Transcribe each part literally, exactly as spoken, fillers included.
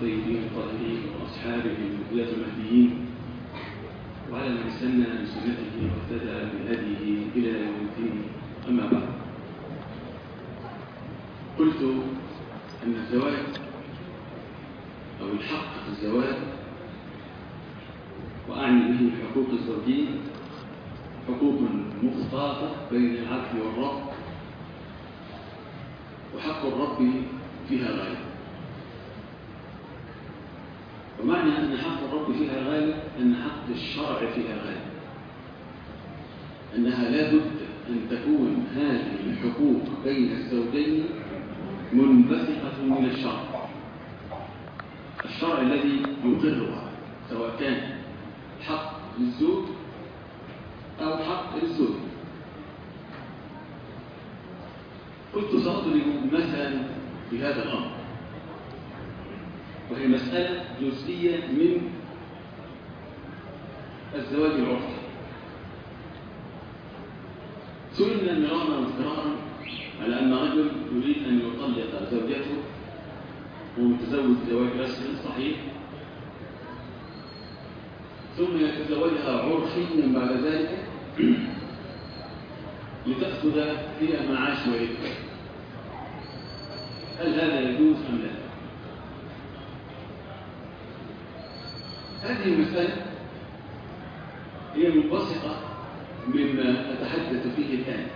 الطيبين الطاهرين وأصحابه الهداة المهديين وعلى من استنى بسنته واهتدى بهديه إلى يوم الدين. أما بعد، قلت أن الزواج أو الحق في الزواج، وأعني به حقوق الزوجين، حقوق مختلطة بين العبد والرب، وحق الرب فيها غالب. ومعنى أن حق الرب فيها غالب أن حق الشرع فيها غالب، أنها لا بد أن تكون هذه الحقوق بين الزوجين منبثقة من الشرع، الشرع الذي يقرها، سواء كان حق للزوج أو حق للزوج. كنت سأضرب مثلا في هذا الأمر، وهي مسألة جزئية من الزواج العرفي. سئلنا مرارا وتكرارا على أن رجل يريد أن يطلق زوجته ومتزوج زواج رسمي صحيح، ثم يتزوجها عرفيا بعد ذلك لتأخذ هي معاش والدها. هل هذا يجوز أم لا؟ هذه المسألة هي منبثقة مما أتحدث فيه الآن.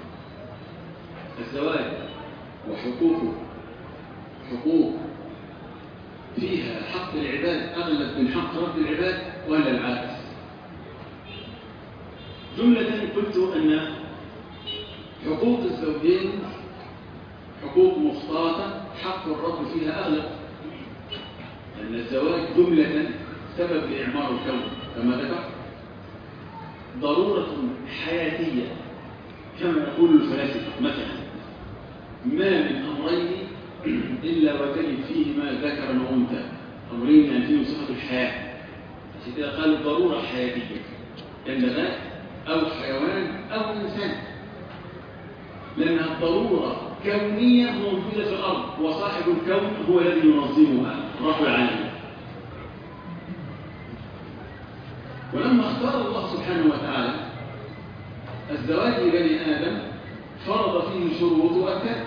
الزواج وحقوقه حقوق فيها حق العباد أغلب من حق رب العباد ولا العكس؟ جملة قلت أن حقوق الزوجين حقوق مختلطة، حق الرب فيها أغلب، أن الزواج جملة سبب لإعمار الكون كما ذكر، ضرورة حياتية كما يقول الفلاسفة. مثلا ما من أمرين إلا وتجد فيهما ذكرا وأنثى، أمرين يعني فيهم صفة الحياة، عشان كده قالوا ضرورة حياتية، كالنبات أو حيوان أو إنسان، لأنها ضرورة كونية موجودة في الأرض، وصاحب الكون هو الذي ينظمها رب العالمين. ولما اختار الله سبحانه وتعالى الزواج لبني آدم فرض فيه شروط وأركان.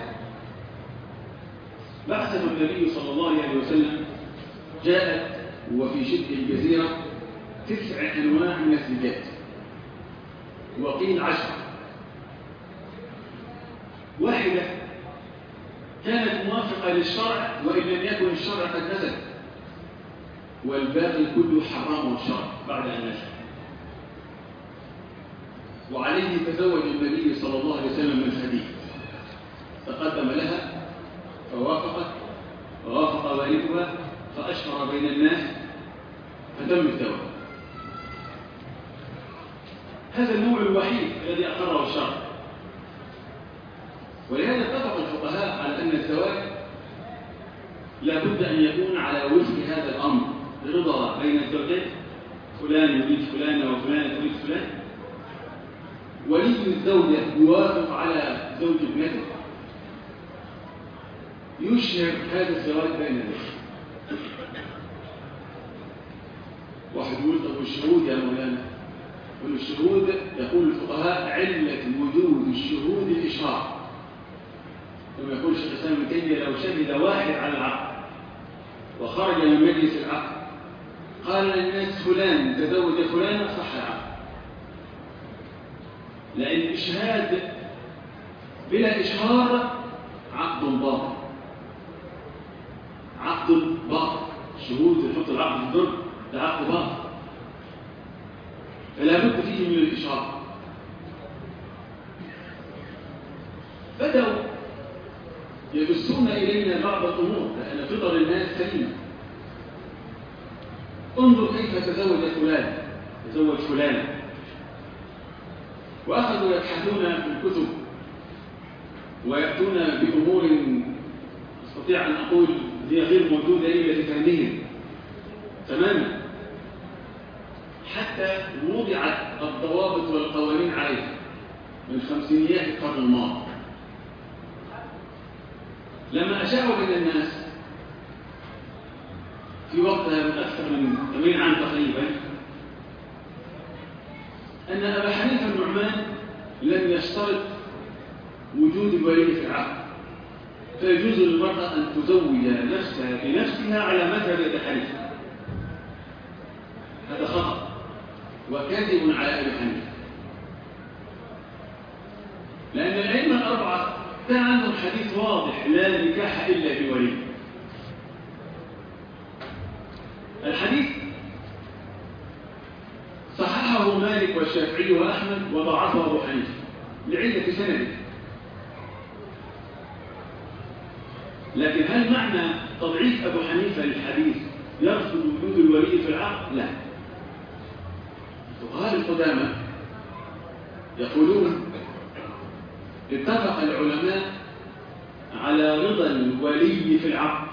بعثه النبي صلى الله عليه وسلم جاءت وفي شبه الجزيرة تسع أنواع من الزكاة، وقيل عشر. واحدة كانت موافقة للشرع وإن لم يكن الشرع قد نزل، والباقي كله حرام الشرع بعد أن نزل. وعليه تزوج النبي صلى الله عليه وسلم من خديجة، تقدم لها فوافقت، ووافق والدها فأشهر بين الناس فتم الزواج. هذا النوع الوحيد الذي أقره الشرع. ولهذا اتفق الفقهاء على أن الزواج لا بد أن يكون على وفق هذا الأمر، رضا بين الزوجين، فلان يريد فلانة وفلانة تريد فلان، ولي الزوجة يوافق على زوج ابنته، يشهر هذا الزواج بين الناس. واحد يقول طب الشهود يا مولانا؟ يقول الشهود، يقول الفقهاء علة وجود الشهود الإشهار، كما يقول الشيخ الإسلام ابن تيمية لو شهد واحد على العقد وخرج من مجلس العقد قال للناس فلان تزوج فلانة صح العقد، لأن الإشهاد بلا إشهار عقد باطل، عقد باطل. الشهود يحط العقد في الدرج ده عقد باطل، فلا بد فيه من الإشهار. بدأوا يبثون إلينا بعض الأمور لأن فطر الناس سليمة. انظر كيف تزوج فلان تزوج فلانة، وأخذوا يبحثون في الكتب ويأتون بأمور أستطيع أن أقول هي غير موجودة إلا في فهمهم تماما، حتى وضعت الضوابط والقوانين عليها من خمسينيات القرن الماضي. لما أشاعوا بين الناس في وقتها من أكثر من ثمانين عام تقريبا أن أبا حنيفة النعمان لم يشترط وجود الولي في العقد، فيجوز للمرأة أن تزوج نفسها بنفسها على مذهب أبي حنيفة. هذا خطأ وكاذب على أبي حنيفة، لأن الأئمة الأربعة كان عندهم حديث واضح: لا نكاح إلا بولي. الحديث صححه مالك والشافعي وأحمد وضعفه أبو حنيفة لعلة سنده، لكن هل معنى تضعيف أبو حنيفة للحديث يرفض وجود الولي في العقد؟ لا. فقهاء القدامى يقولون اتفق العلماء على رضا الولي في العقد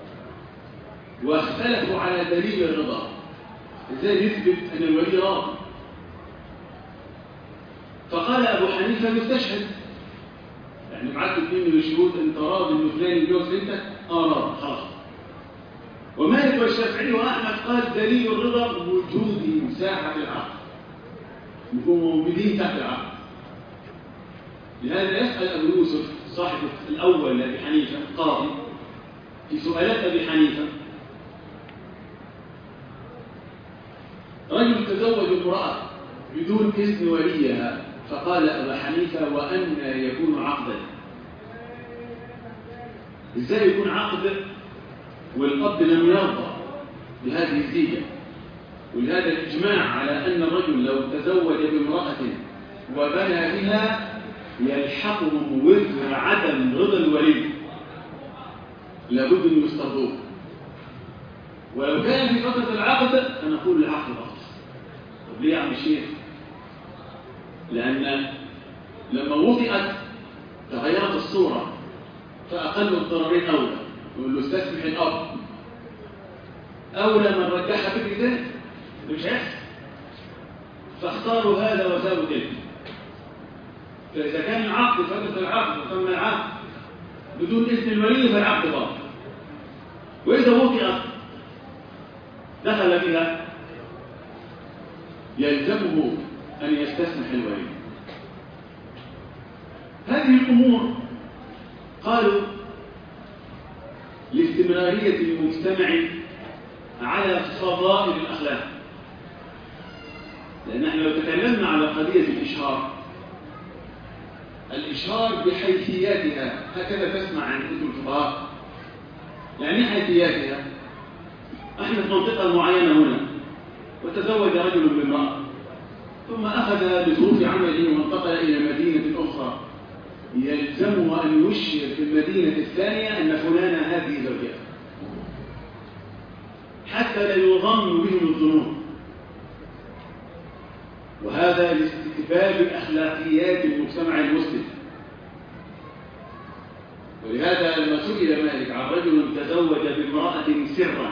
واختلفوا على دليل الرضا. ازاي نثبت ان الولي راضي؟ فقال ابو حنيفه يستشهد، يعني بعت اثنين من الشهود: انت راضي ان فلان يتجوز بنتك؟ اه راضي، خلاص. ومالك والشافعي واحمد قال دليل الرضا وجود ساحه العقد، يكونوا موجودين تحت العقد. لهذا يسأل أبو يوسف صاحب الأول لأبي حنيفة القاضي في سؤالات أبي حنيفة: رجل تزوج امرأة بدون إذن وليها، فقال أبا حنيفة: وأنى يكون عقدا؟ إزاي يكون عقد والأب لم يرضى بهذه الزيجة؟ ولهذا الإجماع على أن الرجل لو تزوج بامرأة وبنى بها يلحقهم وزر عدم رضا الولي، لابد أن يسترضوه. ولو كان في فترة العقد فنقول العقد باطل. طب ليه يا عم الشيخ؟ لأن لما وطئت تغيرت الصورة، فأقل الضررين أولى. يقول له استسمح الأب، أولى من رجح فكر ذلك، مش هيحصل. فاختاروا هذا وسابوا تلك. فإذا كان العقد فترة العقد وتم العقد بدون إذن الولي فالعقد باطل. وإذا وطئت دخل فيها يلزمه أن يستسمح الولي. هذه الأمور قالوا لاستمرارية المجتمع على فضائل الأخلاق. لأن احنا لو تكلمنا على قضية الإشهار، الإشهار بحيثياتها هكذا تسمع عن كتب الفقهاء. يعني حيثياتها: احنا في منطقة معينة هنا وتزوج رجل بامرأة، ثم أخذ بظروف عمله وانتقل إلى مدينة أخرى، يلزمه أن يشهر في المدينة الثانية أن فلانا هذه زوجته، حتى لا يظن بهم الظنون. وهذا لاستتباب أخلاقيات المجتمع المسلم. ولهذا لما سئل مالك عن رجل تزوج بامرأة سرا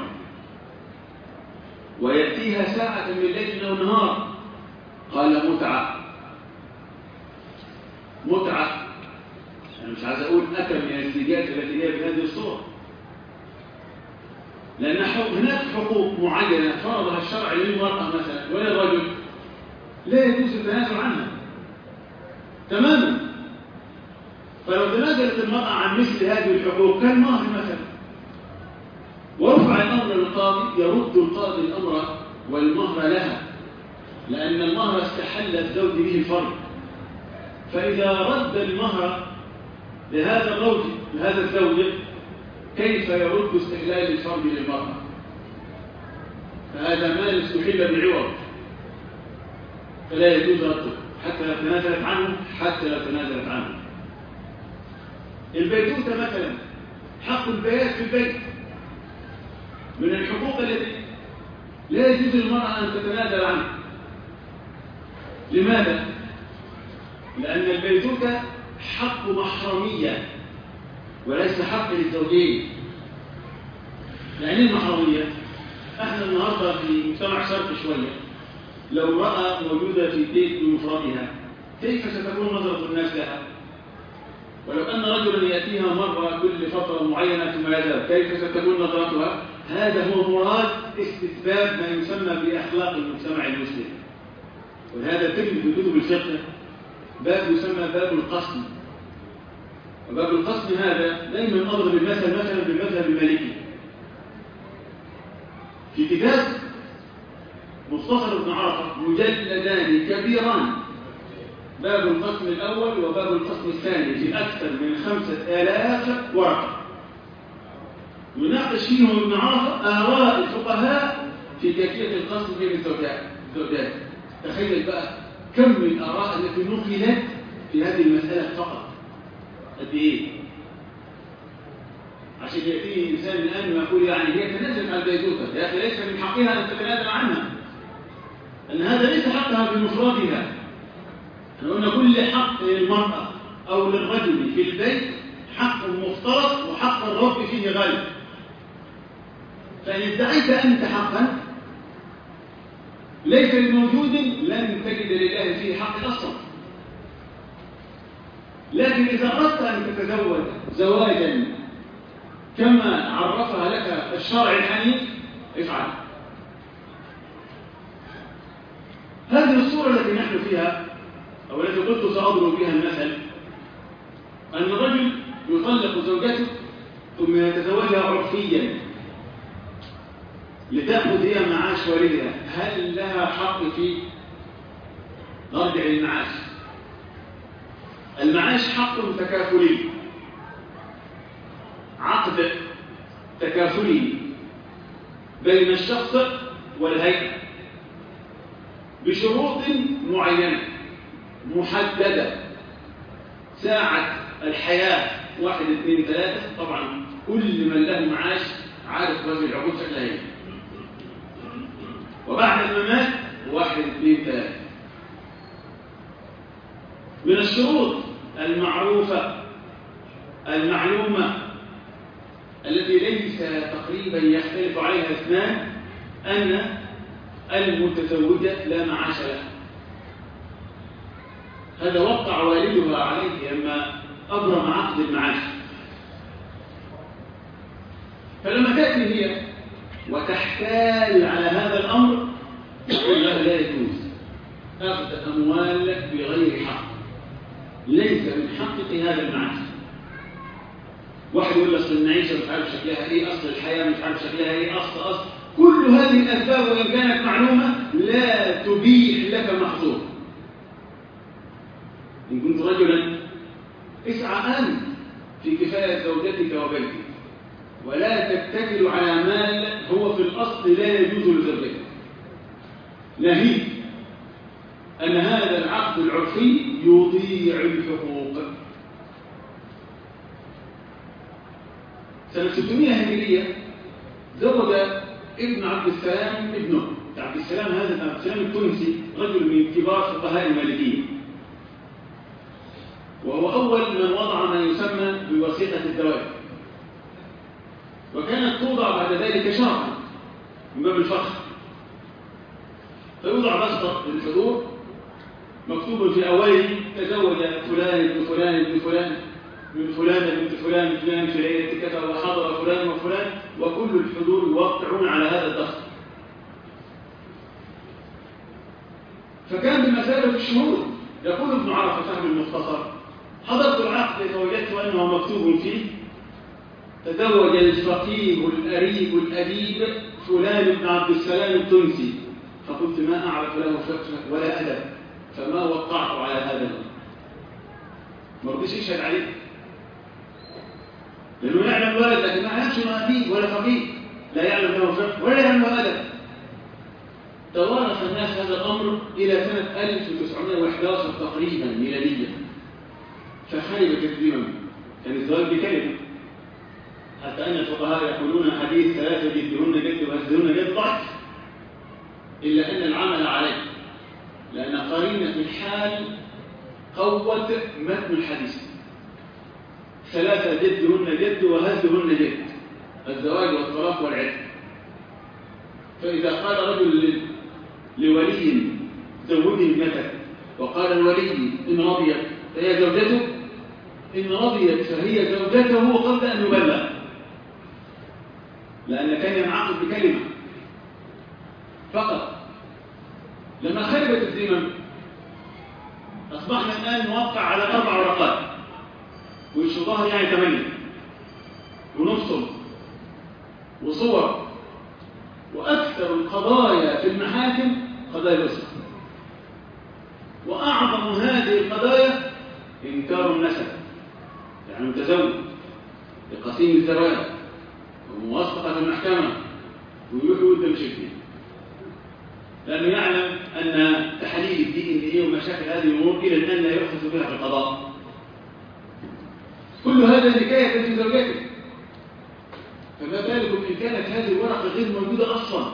ويأتيها ساعة من الليل أو نهار، قال: متعة. متعة أنا مش عايز أقول أتى من الزيجات التي هي بهذه الصورة، لأن هناك حقوق معينة فرضها الشرع للمرأة مثلا وللرجل لا يجوز التنازل عنها تماما. فلو تنازلت المرأة عن مثل هذه الحقوق كالمهر مثلا ورفع الأمر للقاضي، يرد القاضي الأمر والمهر لها، لأن المهر استحل الزوج به الفرد. فإذا رد المهر لهذا الرجل لهذا الزوج، كيف يرد استحلال الفرد للمرأة؟ فهذا مال استحل بعوض، فلا يجوز رده حتى لو تنازلت عنه حتى لو تنازلت عنه. البيتوتة مثلا، حق البيات في البيت من الحقوق التي لا يجوز للمرأة أن تتنازل عنها. لماذا؟ لأن البيتوتة حق محرمية وليس حق للزوجين. يعني ايه محرمية؟ احنا النهارده في مجتمع شرقي شويه، لو امرأة موجودة في بيت بمفردها كيف ستكون نظرة الناس لها؟ ولو أن رجلا يأتيها مرة كل فترة معينة ثم يذهب كيف ستكون نظرتها؟ هذا هو مراد استتباب ما يسمى بأخلاق المجتمع المسلم. وهذا تجد في كتب الفقه باب يسمى باب القسم. وباب القسم هذا دائما أضرب المثل مثلا بالمذهب المالكي. في كتاب مختصر ابن عرفة مجلدان كبيران، باب القسم الأول وباب القسم الثاني، في أكثر من خمسة آلاف ورقة، يناقش فيهم ابن عرفة آراء الفقهاء في كيفية القسم بين الزوجات. تخيل بقى كم الآراء التي نقلت في هذه المسألة فقط، قد إيه؟ عشان يأتي إنسان الآن ويقول يعني هي تنازل عن البيتوتة، يا أخي ليس من حقها أن تتنازل عنها، أن هذا ليس حقها بمفردها. احنا قلنا كل حق للمرأة أو للرجل في البيت حق مفترض وحق الرب فيه غالب. فإن ادعيت أنت حقا ليس بموجود لن تجد لله فيه حق أصلا. لكن إذا أردت أن تتزوج زواجا كما عرفها لك الشرع الحنيف افعل. هذه الصورة التي نحن فيها أو التي قلت سأضرب بها المثل، أن الرجل يطلق زوجته ثم يتزوجها عرفيا لتأخذ هي معاش والدها. هل لها حق في نرجع المعاش؟ المعاش حق تكافلي، عقد تكافلي بين الشخص والهيئة بشروط معينة محددة. ساعة الحياة واحد اثنين ثلاثة، طبعا كل من له معاش عارف هذه العقود شكلها ايه. وبعد الممات واحد اثنين ثلاثة. من الشروط المعروفة المعلومة التي ليس تقريبا يختلف عليها اثنان أن المتزوجة لا معاش لها. هذا وقع والدها عليه لما أبرم عقد المعاش. فلما تأتي هي وتحتال على هذا الأمر يقول لها لا يجوز أخذ أموالك بغير حق، ليس من حقك هذا المعاش. واحد يقول أصل المعيشة مش عارف شكلها إيه، أصل الحياة مش عارف شكلها إيه، أصل أصل كل هذه الأسباب وإن كانت معلومة لا تبيح لك محظور. إن كنت رجلا اسعى أنت في كفاية زوجتك وبيتك، ولا تتكل على مال هو في الأصل لا يجوز لزوجتك. نهيك أن هذا العقد العرفي يضيع الحقوق. سنة ستمائة هجرية زوج ابن عبد السلام ابنه. عبد السلام هذا عبد السلام التونسي رجل من كبار فقهاء المالكية، وهو أول من وضع ما يسمى بوثيقة الزواج، وكانت توضع بعد ذلك شرعا من باب الفخر. فيوضع بسطة للحضور مكتوب في أوله تزوج فلان ابن فلان ابن فلان من فلان بنت فلان فلان في ليلة كذا وحضر فلان وفلان، وكل الحضور يوقعون على هذا الدخل. فكان بمثابة الشهود. يقول ابن عرفة فهم المختصر: حضرت العقد فوجدت أنه مكتوب فيه تزوج الفقيه الأريب الأديب فلان بن عبد السلام التونسي، فقلت ما أعرف له فقه ولا أدب، فما وقعت على هذا الأمر. ما رضيش يشهد عليه لأنه يعلم ولد لكن ما يعلمش انه أديب ولا فقيه، لا يعلم له فقه ولا يعلم له أدب. توارث الناس هذا الأمر إلى سنة ألف وتسعمائة وأحد عشر تقريبا ميلاديا، فخرب كثيرا. كان الزواج بكلمة، حتى أن الفقهاء يقولون حديث ثلاثة جدهن جد وهزهن جد ضعف، إلا أن العمل عليه، لأن قرينة الحال قوت متن الحديث. ثلاثة جدهن جد وهزهن جد، الزواج والطلاق والعتق. فإذا قال رجل لولي زوجني ابنتك، وقال الولي إن رضيت فهي زوجته، إن رضيت فهي زوجته قبل أن يبلغ. لأن كان ينعقد بكلمة فقط. لما خربت الذمم أصبحنا الآن نوقع على أربع ورقات، وش ظهر يعني ثمانية، ونفصل وصور، وأكثر القضايا في المحاكم قضايا الأسرة، وأعظم هذه القضايا إنكار النسب، يعني متزوج بقسيم الزواج وموثقة في المحكمة ويروح قدام شكله، لأنه يعلم أن تحليل الدي إن إيه ومشاكل هذه الأمور إلى الآن لا يؤخذ بها في القضاء. كل هذا نكاية في زوجته، فما بالكم إن كانت هذه الورقة غير موجودة أصلا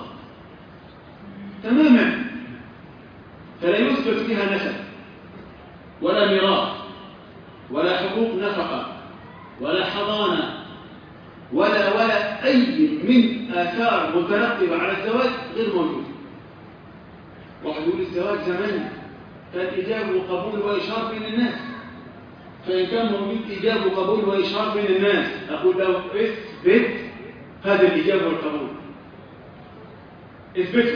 تماما، فلا يثبت فيها نسب ولا ميراث ولا حقوق نفقة ولا حضانة ولا ولا أي من آثار مترتبة على الزواج غير موجود. واحد يقول الزواج زمان كان إيجاب وقبول وإشهار بين الناس، فإن كان موجود إيجاب وقبول وإشهار بين الناس أقول له اثبت هذا الإيجاب والقبول، اثبته.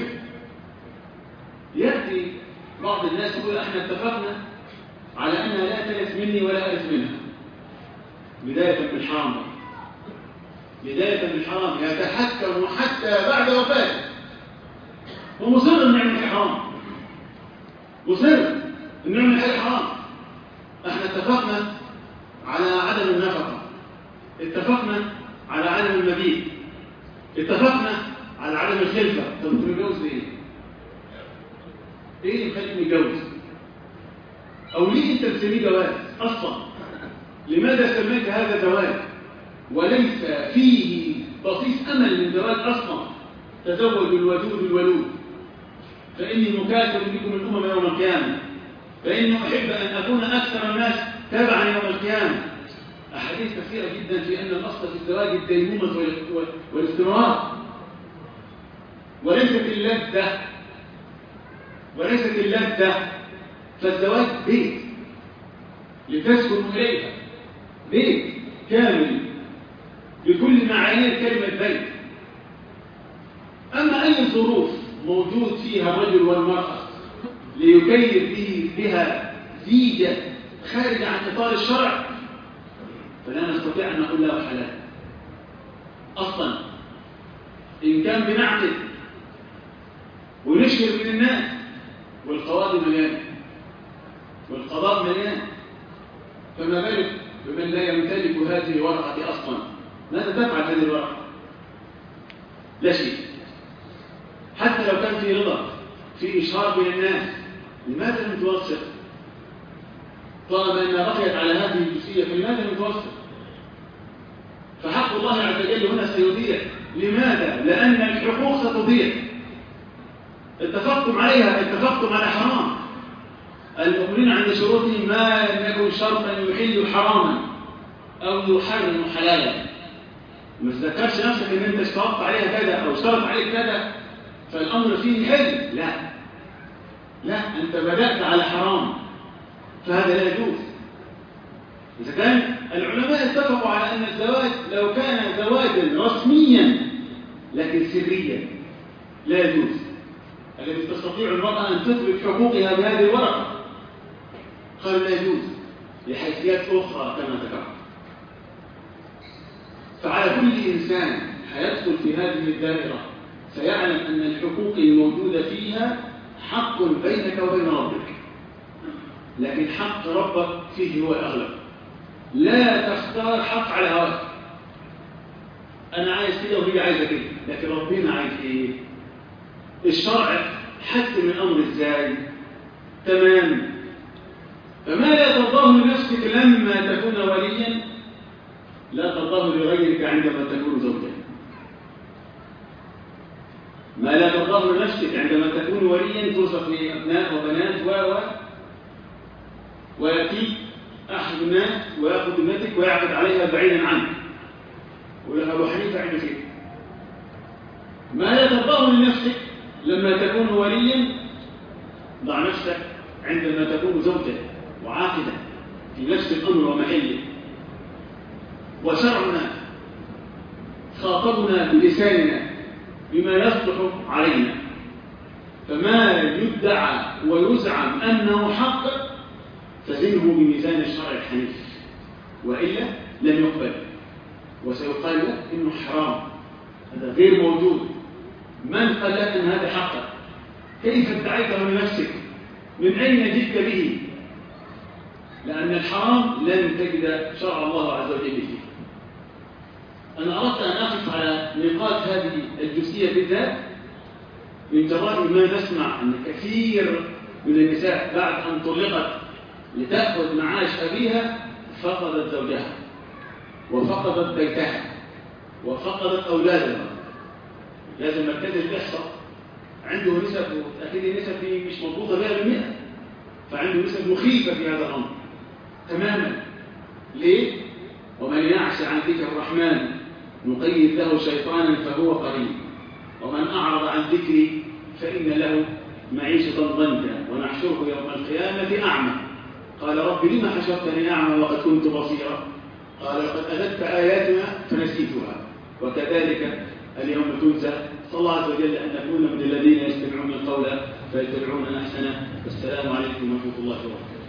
يأتي بعض الناس يقول احنا اتفقنا على أنها لا ترث مني ولا أرث منها، بداية بالحرام، بداية بالحرام يتحكم حتى بعد وفاته ومصر أن نعمل حرام، مصر أن نعمل حاجة حرام. احنا اتفقنا على عدم النفقة، اتفقنا على عدم المبيت، اتفقنا على عدم الخلفة. طب انت متجوز ليه؟ ايه اللي يخليك متجوز؟ او ليه انت بتسميه جواز اصلا؟ لماذا سميت هذا زواج وليس فيه بصيص امل من زواج اصلا؟ تزوج الودود الولود، فاني مكاثر بكم الامم يوم القيامه، فاني احب ان اكون اكثر الناس تبعا يوم القيامه. احاديث كثيره جدا في ان الاصل في الزواج الديمومه والاستمرار، وليست اللذه وليست اللذه. فالزواج بيت لتسكن اليها، بيت كامل بكل معايير كلمه بيت. اما اي ظروف موجود فيها الرجل والمراه ليكيف به بها زيجه خارجه عن اطار الشرع فلا نستطيع ان نقول له حلال اصلا. ان كان بنعقد ونشهر من الناس والقواضي مليانه والقضاء مليان، فما بالك بمن لا يمتلك هذه الورقه اصلا؟ ماذا تفعل هذه الورقه؟ لا شيء. حتى لو كان في رضا في اشهار بين الناس، لماذا لم توثق؟ طالما انها بقيت على هذه الجزئيه فلماذا لم توثق؟ فحق الله عز وجل هنا سيضيع. لماذا؟ لان الحقوق ستضيع. اتفقتم عليها، اتفقتم على حرام. المؤمنين عند شروطهم ما لم يكن شرطا يحل حراما او يحرم حلالا. ما تذكرش نفسك ان انت اشترطت عليها كذا او اشترط عليك كذا فالامر فيه حل، لا لا، انت بدات على حرام فهذا لا يجوز. اذا كان العلماء اتفقوا على ان الزواج لو كان زواجا رسميا لكن سريا لا يجوز، الذي تستطيع المرأة أن تثبت حقوقها بهذه الورقة، قالوا لا يجوز لحيثيات أخرى كما ذكرت. فعلى كل إنسان هيدخل في هذه الدائرة سيعلم أن الحقوق الموجودة فيها حق بينك وبين ربك، لكن حق ربك فيه هو الأغلب. لا تختار حق على هواك، أنا عايز كده وهي عايزة كده، لكن ربنا عايز إيه؟ الشرع حسم الأمر إزاي؟ تمام. فما لا ترضاه لنفسك لما تكون وليا لا ترضاه لغيرك عندما تكون زوجا. ما لا ترضاه لنفسك عندما تكون وليا ترزق لأبناء وبنات و و ويأتي أحد الناس ويأخذ ابنتك ويعقد عليها بعيدا عنك، ويقول أبو حنيفة عنده كده. ما لا ترضاه لنفسك لما تكون وليا ضع نفسك عندما تكون زوجا وعاقدا في نفس الأمر ومحله. وشرعنا خاطبنا بلساننا بما يصلح علينا، فما يدعى ويزعم أنه حق فزنه بميزان الشرع الحنيف، وإلا لم يقبل وسيقال لك إنه حرام، هذا غير موجود. من قال لك أن هذا حق؟ كيف ادعيته لنفسك؟ من أين جئت به؟ لأن الحرام لن تجد شرع الله عز وجل فيه. أنا أردت أن أقف على نقاط هذه الجزئية بالذات من جراء ما نسمع أن كثير من النساء بعد أن طلقت لتأخذ معاش أبيها فقدت زوجها وفقدت بيتها وفقدت أولادها. لازم مركز الإحصاء عنده نسب، أكيد النسب دي مش مضبوطة بها بالمئة، فعنده نسب مخيفة في هذا الأمر تماما. ليه؟ ومن يعش عن ذكر الرحمن نقيد له شيطانا فهو قريب، ومن أعرض عن ذكري فإن له معيشة ضنكا ونحشره يوم القيامة أعمى. قال رب لما حشرتني أعمى وقد كنت بصيرا؟ قال لقد أتتك آياتنا فنسيتها وكذلك اليوم تنسى. صلى الله عز وجل أن نكون من الذين يستمعون القول فيتبعون أحسنه. والسلام عليكم ورحمة الله وبركاته.